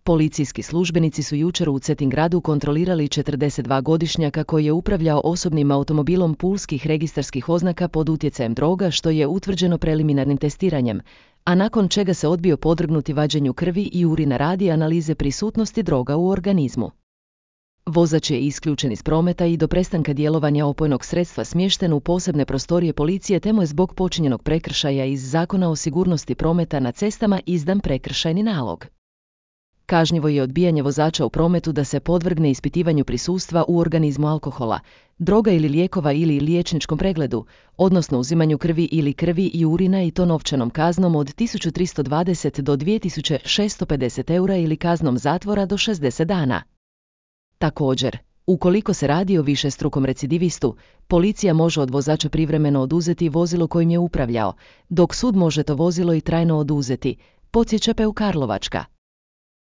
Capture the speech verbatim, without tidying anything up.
Policijski službenici su jučer u Cetingradu kontrolirali četrdesetdvogodišnjaka koji je upravljao osobnim automobilom pulskih registarskih oznaka pod utjecajem droga, što je utvrđeno preliminarnim testiranjem, a nakon čega se odbio podvrgnuti vađenju krvi i urina radi analize prisutnosti droga u organizmu. Vozač je isključen iz prometa i do prestanka djelovanja opojnog sredstva smješten u posebne prostorije policije, te mu je zbog počinjenog prekršaja iz Zakona o sigurnosti prometa na cestama izdan prekršajni nalog. Kažnjivo je odbijanje vozača u prometu da se podvrgne ispitivanju prisustva u organizmu alkohola, droga ili lijekova ili liječničkom pregledu, odnosno uzimanju krvi ili krvi i urina, i to novčanom kaznom od tisuću tristo dvadeset do dvije tisuće šesto pedeset eura ili kaznom zatvora do šezdeset dana. Također, ukoliko se radi o višestrukom recidivistu, policija može od vozača privremeno oduzeti vozilo kojim je upravljao, dok sud može to vozilo i trajno oduzeti, podsjeća P U Karlovačka.